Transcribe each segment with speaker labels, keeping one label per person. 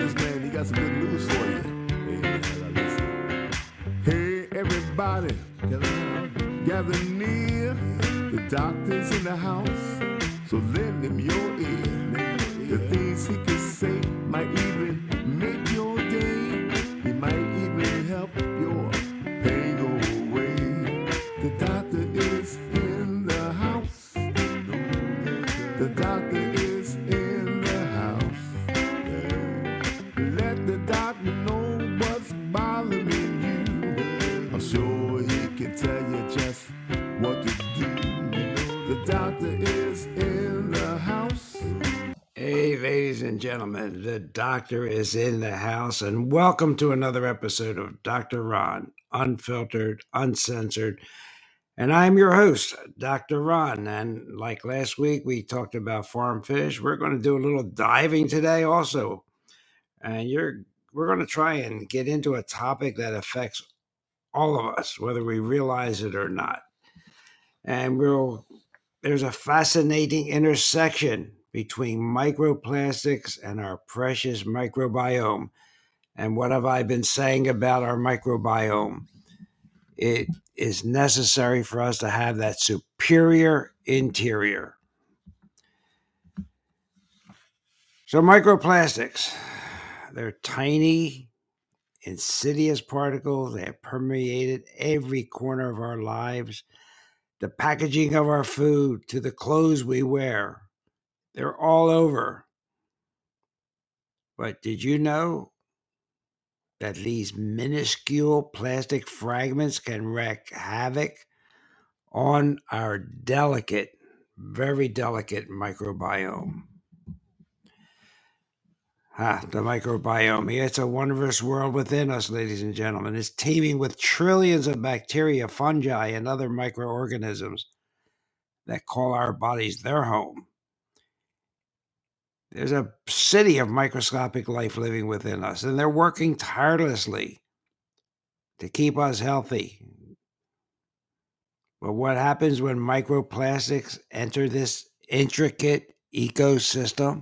Speaker 1: this man, he got some good news for you. Hey, man, now listen. Hey, everybody, gather near. The doctor's in the house, so lend him your ear. The things he can say might even make your day. He might even help your pain go away. The doctor is in the house. The doctor is in the house. Let the doctor know what's bothering you. I'm sure he can tell you just what to do. The doctor is in the house. Hey, ladies and gentlemen, the doctor is in the house, and welcome to another episode of Dr. Ron, unfiltered, uncensored. And I'm your host, Dr. Ron. And like last week, we talked about farm fish. We're going to do a little diving today also. And we're going to try and get into a topic that affects all of us, whether we realize it or not. And there's a fascinating intersection between microplastics and our precious microbiome. And what have I been saying about our microbiome? It is necessary for us to have that superior interior. So microplastics, they're tiny, insidious particles. They have permeated every corner of our lives, the packaging of our food to the clothes we wear. They're all over. But did you know that these minuscule plastic fragments can wreak havoc on our delicate, very delicate microbiome? The microbiome. It's a wondrous world within us, ladies and gentlemen. It's teeming with trillions of bacteria, fungi, and other microorganisms that call our bodies their home. There's a city of microscopic life living within us, and they're working tirelessly to keep us healthy. But what happens when microplastics enter this intricate ecosystem?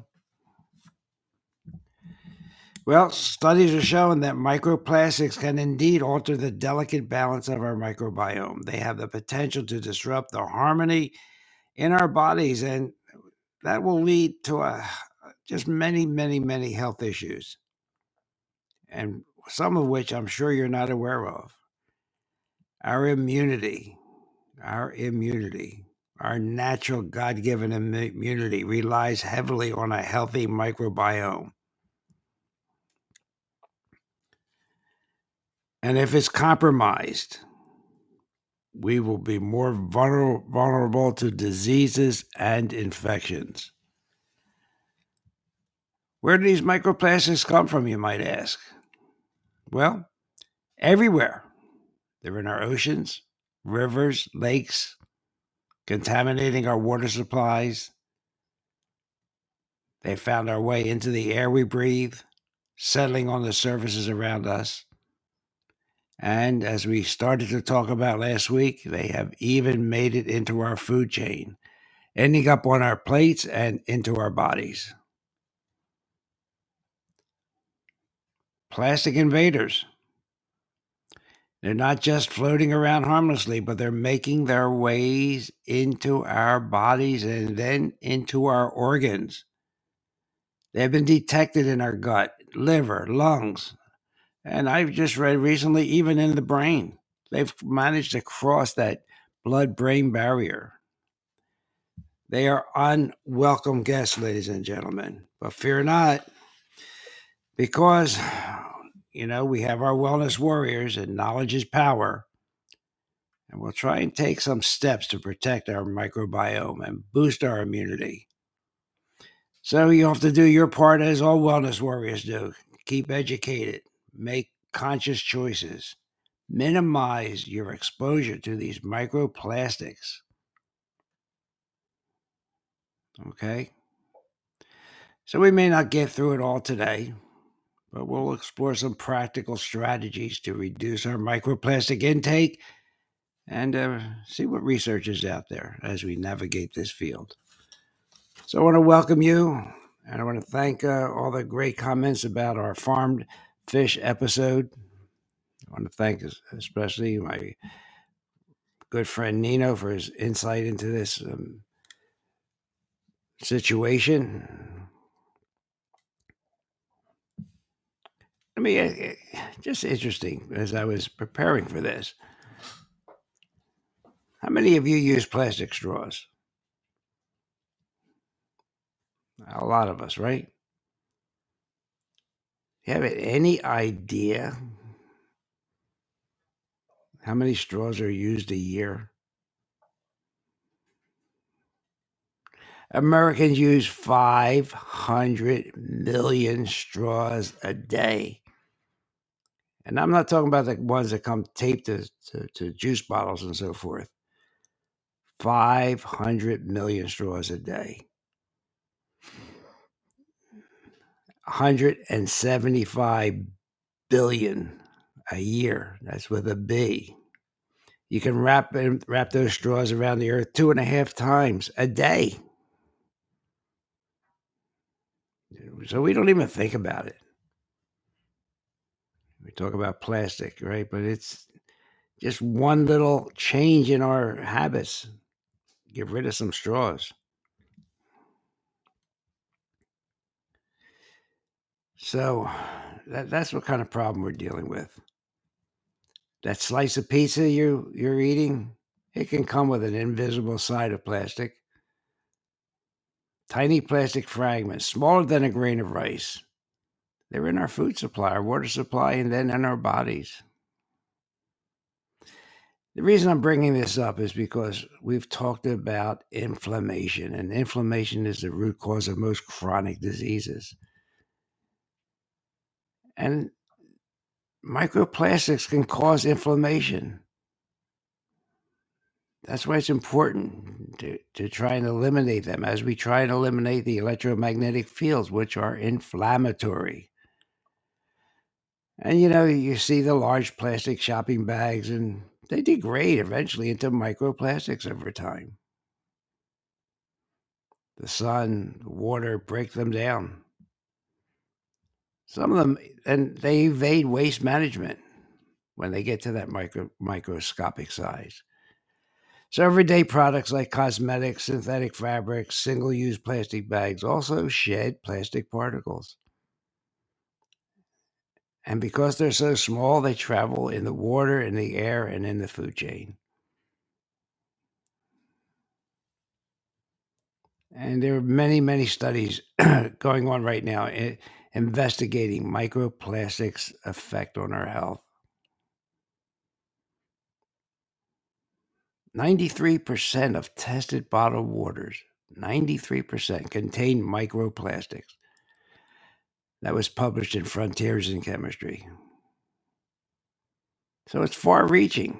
Speaker 1: Well, studies are showing that microplastics can indeed alter the delicate balance of our microbiome. They have the potential to disrupt the harmony in our bodies, and that will lead to just many, many, many health issues, and some of which I'm sure you're not aware of. Our immunity, our natural God-given immunity relies heavily on a healthy microbiome. And if it's compromised, we will be more vulnerable to diseases and infections. Where do these microplastics come from, you might ask? Well, everywhere. They're in our oceans, rivers, lakes, contaminating our water supplies. They found our way into the air we breathe, settling on the surfaces around us. And as we started to talk about last week, they have even made it into our food chain, ending up on our plates and into our bodies. Plastic invaders. They're not just floating around harmlessly, but they're making their ways into our bodies and then into our organs. They've been detected in our gut, liver, lungs, and I've just read recently, even in the brain. They've managed to cross that blood-brain barrier. They are unwelcome guests, ladies and gentlemen. But fear not, because, we have our wellness warriors, and knowledge is power. And we'll try and take some steps to protect our microbiome and boost our immunity. So you have to do your part, as all wellness warriors do. Keep educated. Make conscious choices. Minimize your exposure to these microplastics. Okay? So we may not get through it all today, but we'll explore some practical strategies to reduce our microplastic intake and see what research is out there as we navigate this field. So I want to welcome you
Speaker 2: And I want to thank all the great comments about our farmed fish episode. I want to thank especially my good friend Nino for his insight into this situation. I mean, just interesting as I was preparing for this. How many of you use plastic straws? A lot of us, right? You have any idea how many straws are used a year? Americans use 500 million straws a day. And I'm not talking about the ones that come taped to juice bottles and so forth. 500 million straws a day. 175 billion a year. That's with a B. You can wrap those straws around the earth 2.5 times a day. So we don't even think about it. We talk about plastic, right? But it's just one little change in our habits. Get rid of some straws. So that's what kind of problem we're dealing with. That slice of pizza you're eating, it can come with an invisible side of plastic. Tiny plastic fragments, smaller than a grain of rice. They're in our food supply, our water supply, and then in our bodies. The reason I'm bringing this up is because we've talked about inflammation, and inflammation is the root cause of most chronic diseases. And microplastics can cause inflammation. That's why it's important to try and eliminate them as we try and eliminate the electromagnetic fields, which are inflammatory. And you see the large plastic shopping bags, and they degrade eventually into microplastics over time. The sun, the water break them down. Some of them, and they evade waste management when they get to that microscopic size. So everyday products like cosmetics, synthetic fabrics, single-use plastic bags also shed plastic particles. And because they're so small, they travel in the water, in the air, and in the food chain. And there are many, many studies going on right now investigating microplastics' effect on our health. 93% of tested bottled waters, 93% contain microplastics. That was published in Frontiers in Chemistry. So it's far reaching.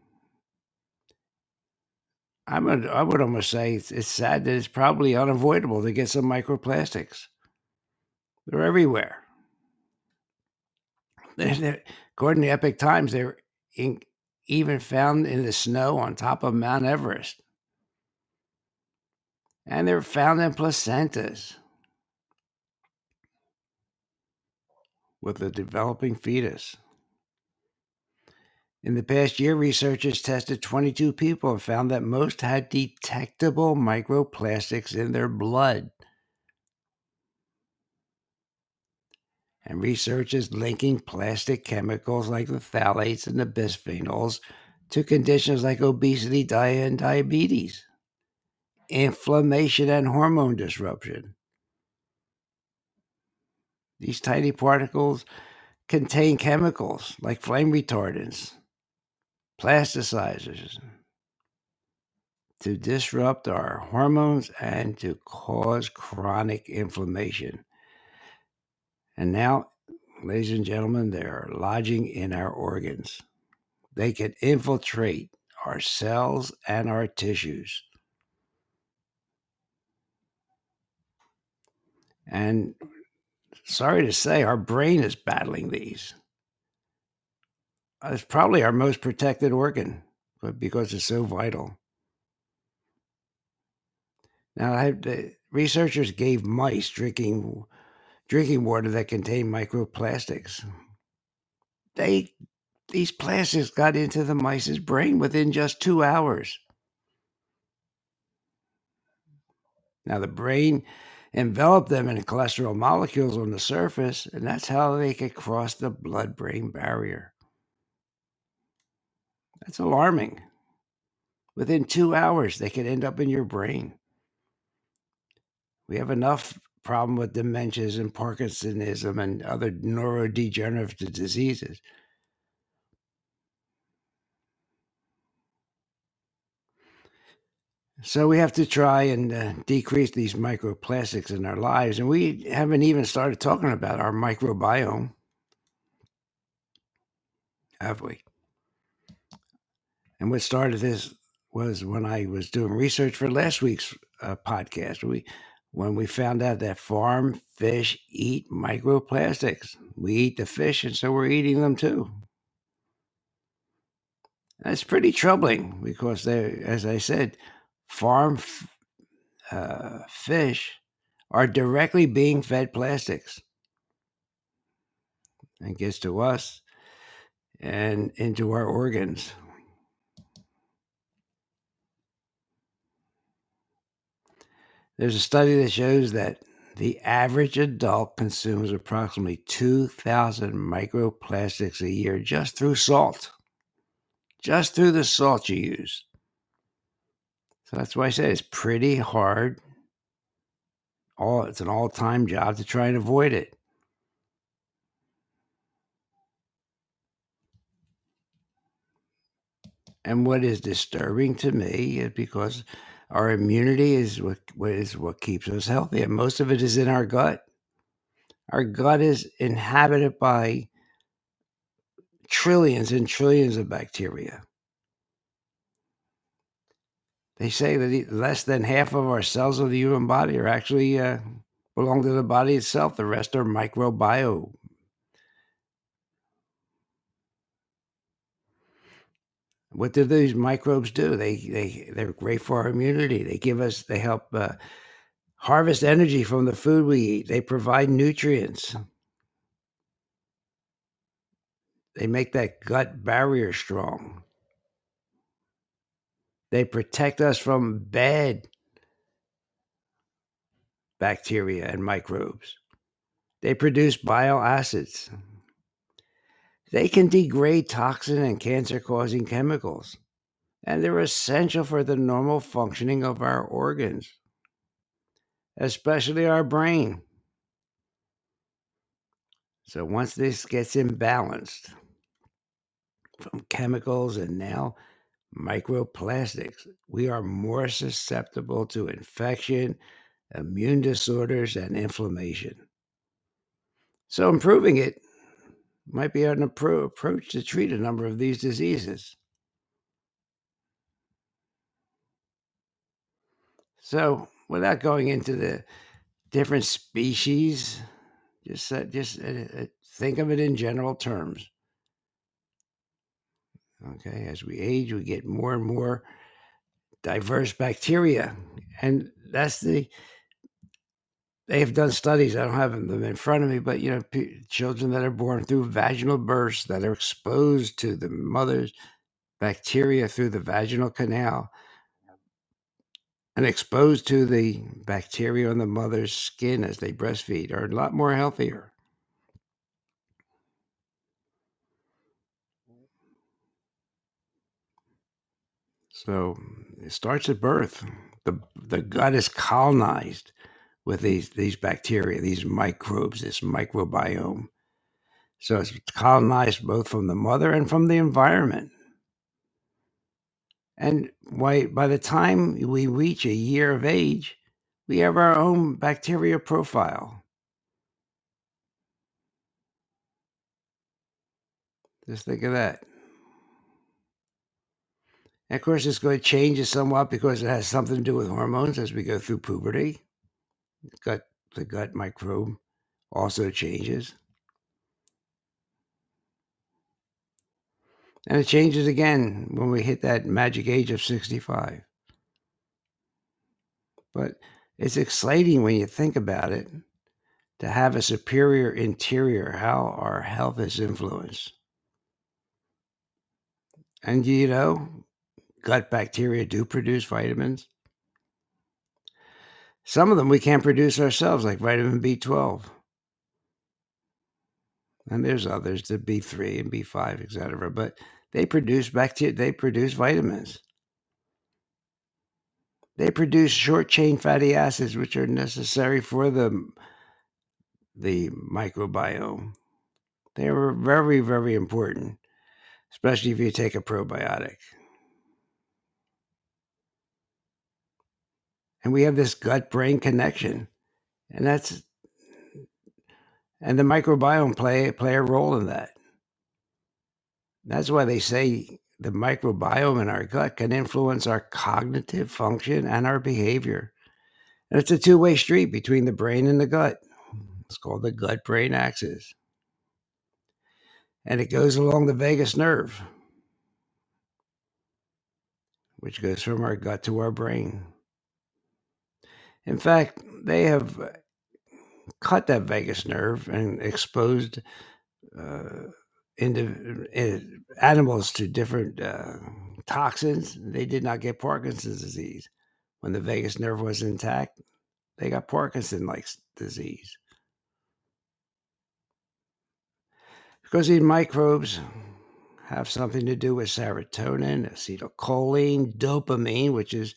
Speaker 2: I would almost say it's sad that it's probably unavoidable to get some microplastics. They're everywhere. According to Epic Times, they're even found in the snow on top of Mount Everest. And they're found in placentas with a developing fetus. In the past year, researchers tested 22 people and found that most had detectable microplastics in their blood. And research is linking plastic chemicals like the phthalates and the bisphenols to conditions like obesity, and diabetes, inflammation, and hormone disruption. These tiny particles contain chemicals like flame retardants, plasticizers, to disrupt our hormones and to cause chronic inflammation. And now, ladies and gentlemen, they are lodging in our organs. They can infiltrate our cells and our tissues. And sorry to say, our brain is battling these. It's probably our most protected organ, but because it's so vital. Now, researchers gave mice drinking water that contained microplastics. These plastics got into the mice's brain within just 2 hours. Now, the brain enveloped them in cholesterol molecules on the surface, and that's how they could cross the blood-brain barrier. That's alarming. Within 2 hours, they could end up in your brain. We have enough problem with dementias and Parkinsonism and other neurodegenerative diseases. So we have to try and decrease these microplastics in our lives. And we haven't even started talking about our microbiome, have we? And what started this was when I was doing research for last week's podcast. When we found out that farm fish eat microplastics. We eat the fish, and so we're eating them too. That's pretty troubling because as I said, farm fish are directly being fed plastics. And gets to us and into our organs. There's a study that shows that the average adult consumes approximately 2,000 microplastics a year just through salt, just through the salt you use. So that's why I say it's pretty hard. It's an all-time job to try and avoid it. And what is disturbing to me is because our immunity is what keeps us healthy, and most of it is in our gut. Our gut is inhabited by trillions and trillions of bacteria. They say that less than half of our cells of the human body are actually belong to the body itself. The rest are microbiome. What do these microbes do? They're great for our immunity. They help harvest energy from the food we eat. They provide nutrients. They make that gut barrier strong. They protect us from bad bacteria and microbes. They produce bile acids. They can degrade toxin and cancer-causing chemicals, and they're essential for the normal functioning of our organs, especially our brain. So once this gets imbalanced from chemicals and now microplastics, we are more susceptible to infection, immune disorders, and inflammation. So improving it might be an approach to treat a number of these diseases. So without going into the different species, just think of it in general terms. Okay, as we age, we get more and more diverse bacteria, and they have done studies. I don't have them in front of me, but children that are born through vaginal births that are exposed to the mother's bacteria through the vaginal canal and exposed to the bacteria on the mother's skin as they breastfeed are a lot more healthier. So it starts at birth. The gut is colonized with these bacteria, these microbes, this microbiome. So it's colonized both from the mother and from the environment. And by the time we reach a year of age, we have our own bacteria profile. Just think of that. And of course, it's going to change it somewhat because it has something to do with hormones as we go through puberty. The gut microbe also changes. And it changes again when we hit that magic age of 65. But It's exciting when you think about it to have a superior interior, how our health is influenced. And gut bacteria do produce vitamins. Some of them we can't produce ourselves, like vitamin B12. And there's others, the B3 and B5, etc. But they produce bacteria, they produce vitamins. They produce short-chain fatty acids, which are necessary for the microbiome. They are very, very important, especially if you take a probiotic. And we have this gut-brain connection, and the microbiome play a role in that. That's why they say the microbiome in our gut can influence our cognitive function and our behavior. And it's a two-way street between the brain and the gut. It's called the gut-brain axis. And it goes along the vagus nerve, which goes from our gut to our brain. In fact, they have cut that vagus nerve and exposed animals to different toxins. They did not get Parkinson's disease. When the vagus nerve was intact, they got Parkinson-like disease. Because these microbes have something to do with serotonin, acetylcholine, dopamine, which is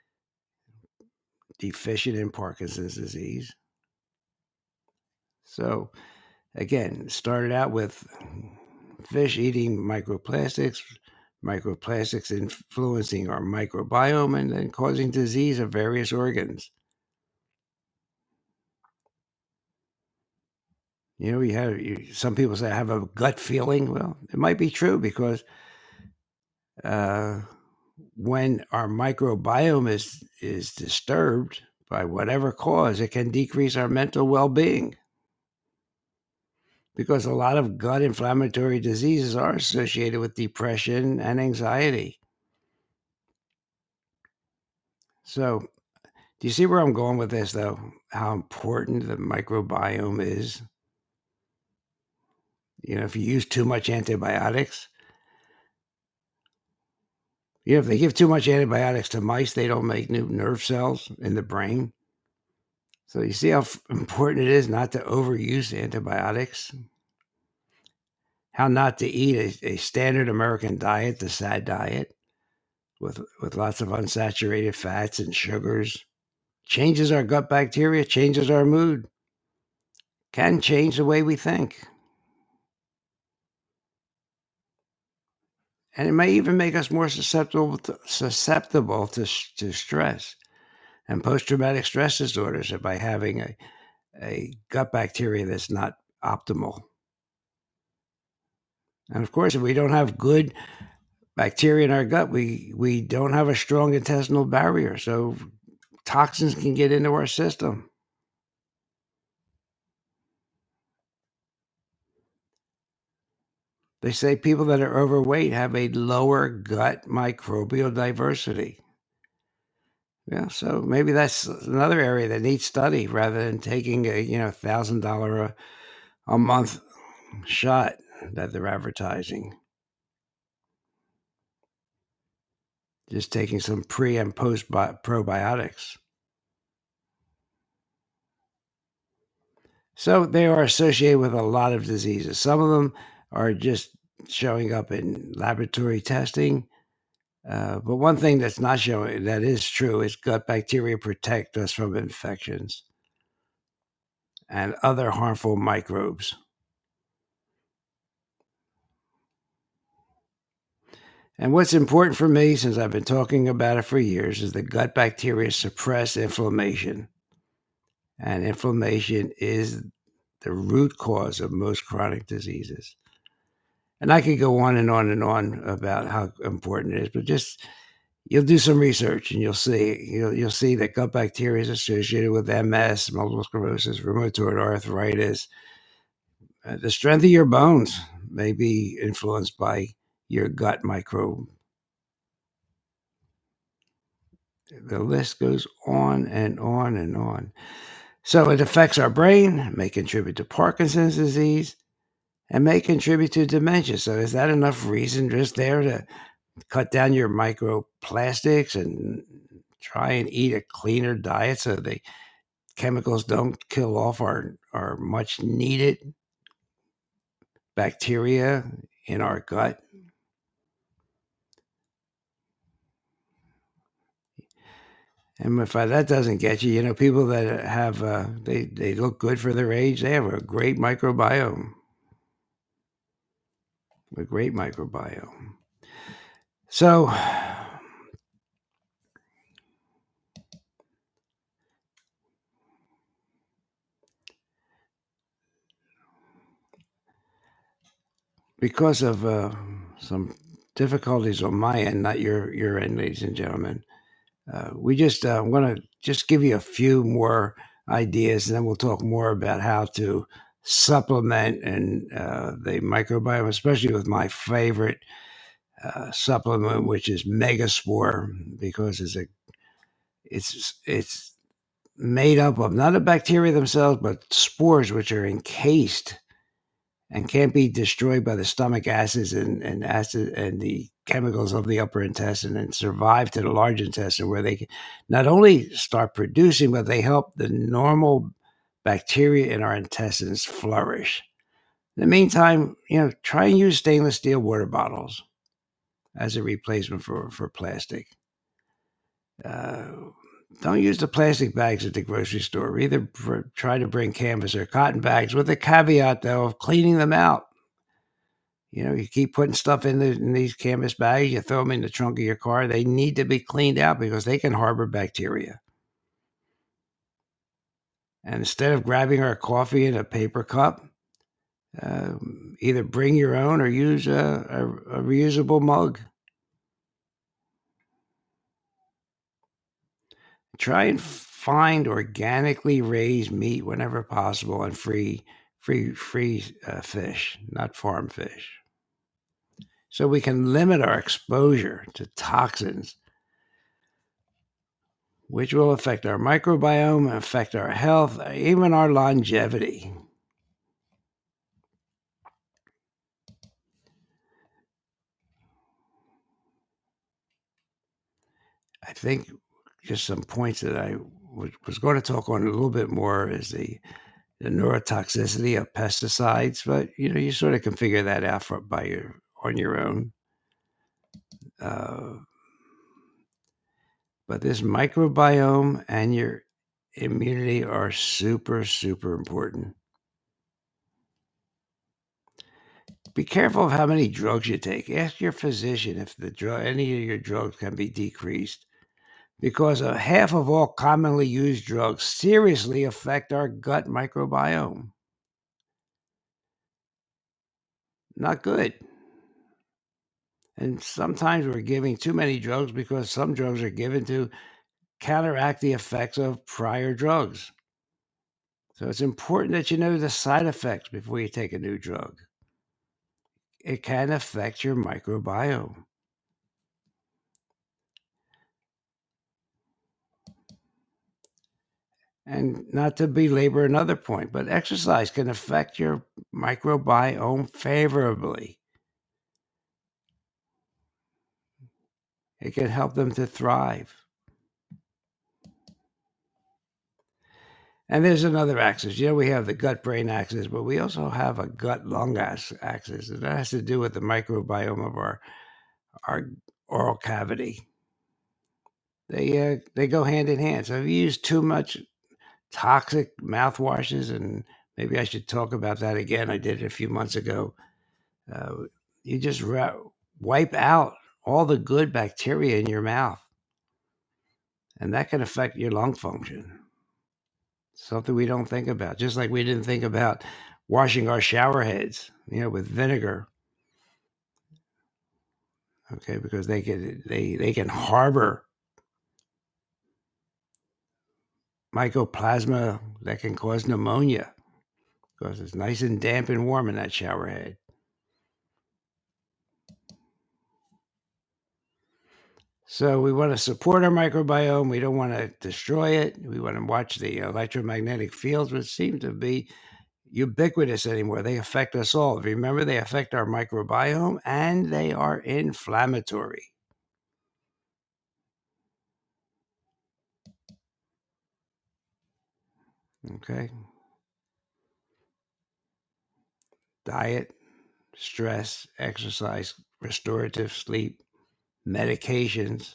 Speaker 2: deficient in Parkinson's disease. So, again, started out with fish eating microplastics influencing our microbiome and then causing disease of various organs. Some people say I have a gut feeling. Well, it might be true because when our microbiome is disturbed by whatever cause, it can decrease our mental well-being. Because a lot of gut inflammatory diseases are associated with depression and anxiety. So, do you see where I'm going with this, though? How important the microbiome is? If you use too much antibiotics, if they give too much antibiotics to mice, they don't make new nerve cells in the brain. So you see how important it is not to overuse antibiotics? How not to eat a standard American diet, the SAD diet, with lots of unsaturated fats and sugars. Changes our gut bacteria, changes our mood, can change the way we think. And it may even make us more susceptible to stress and post-traumatic stress disorders by having a gut bacteria that's not optimal. And of course, if we don't have good bacteria in our gut, we don't have a strong intestinal barrier, so toxins can get into our system. They say people that are overweight have a lower gut microbial diversity. Yeah, so maybe that's another area that needs study rather than taking a $1,000 a month shot that they're advertising. Just taking some pre and post probiotics. So they are associated with a lot of diseases. Some of them are just showing up in laboratory testing. But one thing that's not showing, that is true, is gut bacteria protect us from infections and other harmful microbes. And what's important for me, since I've been talking about it for years, is that gut bacteria suppress inflammation. And inflammation is the root cause of most chronic diseases. And I could go on and on and on about how important it is, but just you'll do some research and you'll see that gut bacteria is associated with MS, multiple sclerosis, rheumatoid arthritis. The strength of your bones may be influenced by your gut microbe. The list goes on and on and on. So it affects our brain, may contribute to Parkinson's disease, and may contribute to dementia. So is that enough reason just there to cut down your microplastics and try and eat a cleaner diet so the chemicals don't kill off our much needed bacteria in our gut? And if that doesn't get you, people that have, they look good for their age, they have a great microbiome. A great microbiome. So, because of some difficulties on my end, not your end, ladies and gentlemen, we just I'm going to just give you a few more ideas, and then we'll talk more about how to supplement and the microbiome, especially with my favorite supplement, which is Megaspore, because it's made up of not the bacteria themselves, but spores which are encased and can't be destroyed by the stomach acids and acid and the chemicals of the upper intestine and survive to the large intestine, where they can not only start producing, but they help the normal bacteria in our intestines flourish. In the meantime, try and use stainless steel water bottles as a replacement for plastic. Don't use the plastic bags at the grocery store. Either try to bring canvas or cotton bags, with the caveat, though, of cleaning them out. You keep putting stuff in these canvas bags, you throw them in the trunk of your car. They need to be cleaned out because they can harbor bacteria. And instead of grabbing our coffee in a paper cup, either bring your own or use a reusable mug. Try and find organically raised meat whenever possible, and free fish, not farm fish, so we can limit our exposure to toxins, which will affect our microbiome, affect our health, even our longevity. I think just some points that I was going to talk on a little bit more is the neurotoxicity of pesticides, but you sort of can figure that out on your own. But this microbiome and your immunity are super, super important. Be careful of how many drugs you take. Ask your physician if any of your drugs can be decreased, because half of all commonly used drugs seriously affect our gut microbiome. Not good. And sometimes we're giving too many drugs because some drugs are given to counteract the effects of prior drugs. So it's important that you know the side effects before you take a new drug. It can affect your microbiome. And not to belabor another point, but exercise can affect your microbiome favorably. It can help them to thrive. And there's another axis. We have the gut-brain axis, but we also have a gut-lung axis. And that has to do with the microbiome of our oral cavity. They go hand in hand. So if you use too much toxic mouthwashes, and maybe I should talk about that again. I did it a few months ago. You just wipe out all the good bacteria in your mouth, and that can affect your lung function. Something we don't think about, just like we didn't think about washing our shower heads, with vinegar. Okay, because they can harbor mycoplasma that can cause pneumonia, because it's nice and damp and warm in that shower head. So we want to support our microbiome. We don't want to destroy it. We want to watch the electromagnetic fields, which seem to be ubiquitous anymore. They affect us all. Remember, they affect our microbiome and they are inflammatory. Okay. Diet, stress, exercise, restorative sleep, medications,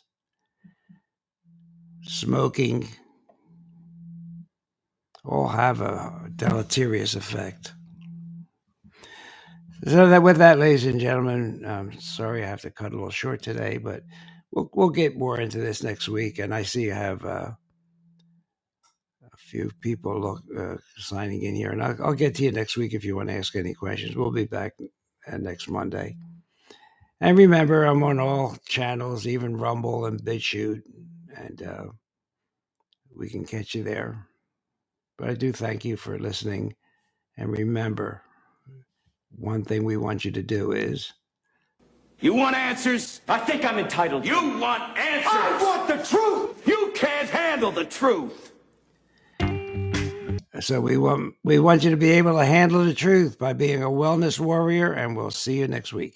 Speaker 2: smoking, all have a deleterious effect. So that with that, ladies and gentlemen, I'm sorry I have to cut a little short today, but we'll get more into this next week. And I see you have a few people signing in here, and I'll get to you next week if you want to ask any questions. We'll be back next Monday. And remember, I'm on all channels, even Rumble and BitChute, and we can catch you there. But I do thank you for listening. And remember, one thing we want you to do is...
Speaker 3: You want answers?
Speaker 4: I think I'm entitled.
Speaker 3: You want answers?
Speaker 4: I want the truth!
Speaker 3: You can't handle the truth.
Speaker 2: So we want you to be able to handle the truth by being a wellness warrior, and we'll see you next week.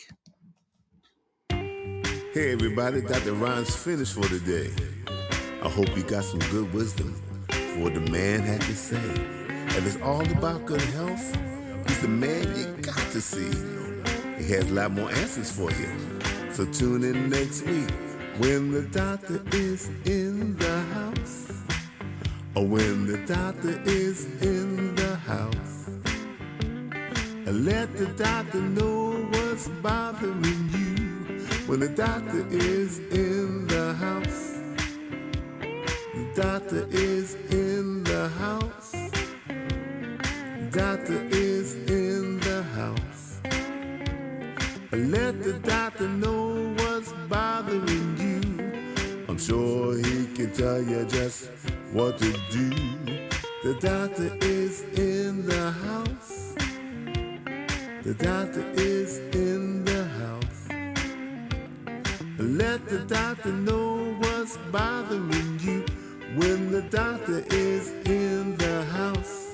Speaker 1: Hey everybody, Dr. Ron's finished for today. I hope you got some good wisdom for what the man had to say. If it's all about good health, he's the man you got to see. He has a lot more answers for you. So tune in next week when the doctor is in the house. Or when the doctor is in the house. Let the doctor know what's bothering you. When the doctor is in the house. The doctor is in the house. The doctor is in the house. Let the doctor know what's bothering you. I'm sure he can tell you just what to do. The doctor is in the house. The doctor is in the house. Let the doctor know what's bothering you. When the doctor is in the house.